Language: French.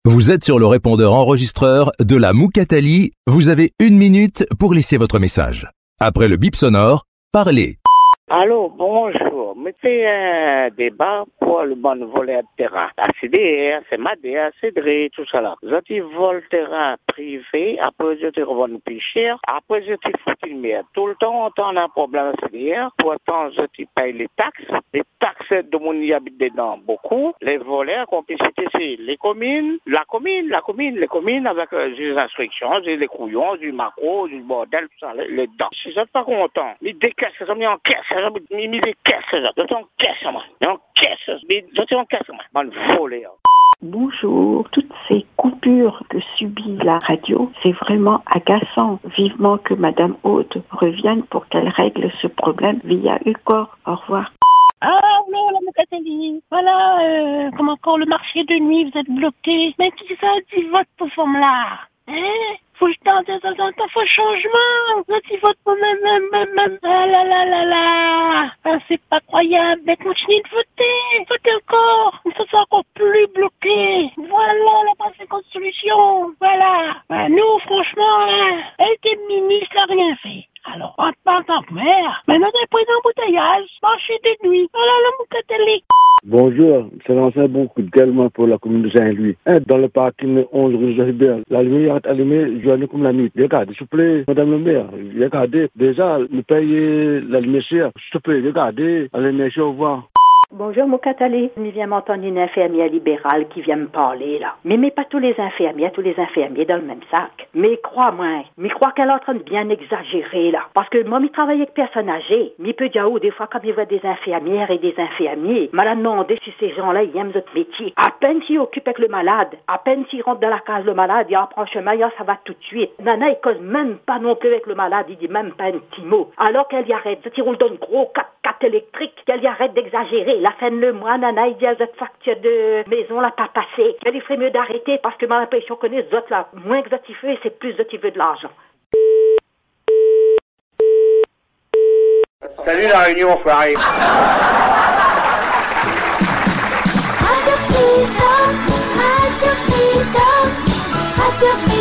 Vous êtes sur le répondeur enregistreur de la Moukatali. Vous avez 1 minute pour laisser votre message. Après le bip sonore, parlez. Allô, bonjour. Mettez un débat pour le bon volet de terrain. La CDR, c'est MADR, CDR, tout ça là. Vous vol terrain privé, après je te revends plus cher, après je te fous une merde. Tout le temps, on a un problème à CDR, pourtant je te paye les taxes de mon y habite dedans beaucoup. Les voleurs, complicité, c'est les communes, les communes avec des instructions, des couillons, du macro, du bordel, tout ça, les dents. Si vous n'êtes pas content, ils décaissent, ils ont mis en caisse. Mais des caisses, Bonjour, toutes ces coupures que subit la radio, c'est vraiment agaçant. Vivement que Madame Haute revienne pour qu'elle règle ce problème via UCOR. Au revoir. Ah non, la Moukatali, voilà, comme encore le marché de nuit, vous êtes bloqué. Mais qui ça dit votre plateforme là? Faut changement. Là, tu votes pour même. Ah là là là là. Ah, c'est pas croyable. Mais continuez de voter. Votez encore. Ça sera encore plus bloqué. Voilà la conséquence solution. Voilà. Bah, nous, franchement, elle était ministre, elle n'a rien fait. Alors, en tant que maire, maintenant, on est pris dans embouteillage. Marché de nuit. Voilà la Moukatali. Bonjour, c'est l'ancien bon coup de gueule pour la commune de Saint-Louis. Dans le parking 11 rue Josibert, la lumière est allumée, joignée comme la nuit. Regardez, s'il vous plaît, madame le maire, regardez, déjà, nous payons la lumière chère. S'il vous plaît, regardez, la lumière chère, au revoir. Bonjour Moukatali, il vient m'entendre une infirmière libérale qui vient me parler là. Mais pas tous les infirmiers dans le même sac. Mais crois qu'elle est en train de bien exagérer là. Parce que moi, je travaille avec personnes âgées. Mais peut dire des fois quand il voit des infirmières et des infirmiers, m'a demandé si ces gens-là ils aiment notre métier. À peine s'ils occupent avec le malade, à peine s'ils rentrent dans la case le malade, il apprend chemin, ça va tout de suite. Nana, il cause même pas non plus avec le malade, il dit même pas un petit mot. Alors qu'elle y arrête, il roule d'un gros 4x4 électrique, qu'elle y arrête d'exagérer. La fin de le mois, Nana, il dit à cette facture de maison, là, pas passé. Elle ferait mieux d'arrêter parce que j'ai l'impression que les autres, là, moins que ils veulent, c'est plus qu'ils veulent de l'argent. Salut la réunion, foiré. Radio Freedom, Radio Freedom, Radio Freedom.